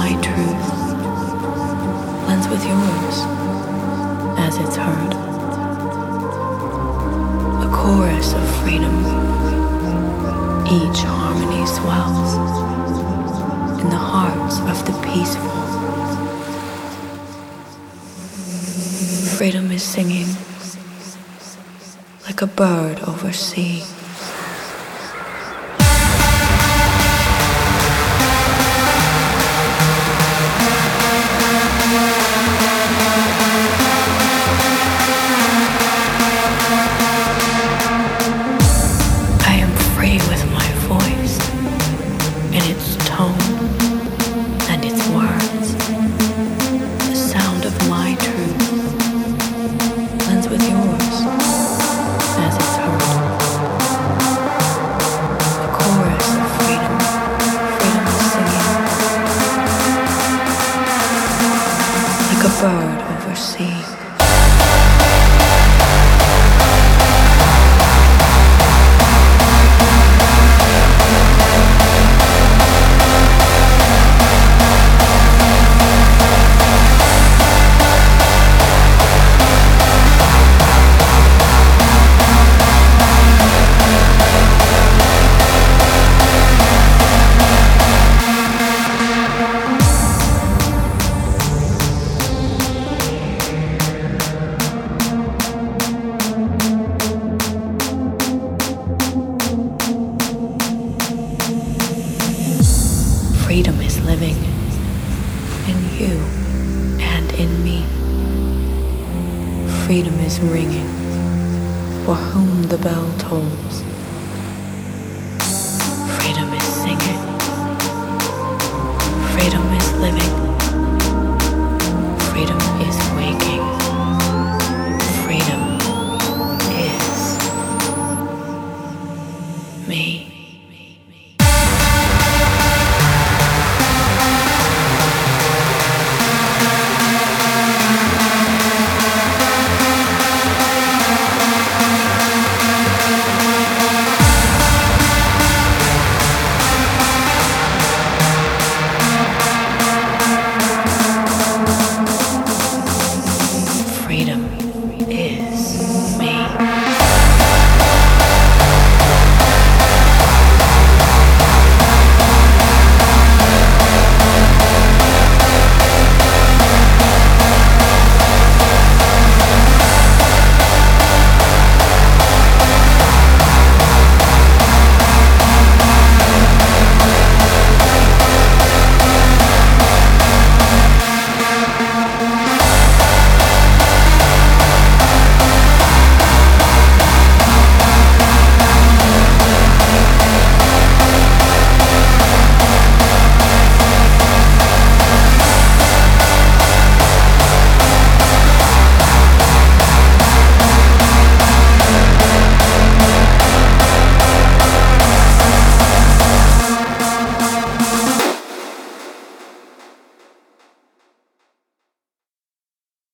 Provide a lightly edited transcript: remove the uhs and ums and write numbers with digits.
my truth blends with yours as it's heard. A chorus of freedom, each harmony swells in the hearts of the peaceful. Freedom is singing like a bird over sea. I am free with my voice, in its tone and its words. The sound of my truth blends with yours as it's heard. A chorus of freedom, freedom is singing like a bird over sea. Freedom is living in you and in me. Freedom is ringing for whom the bell tolls.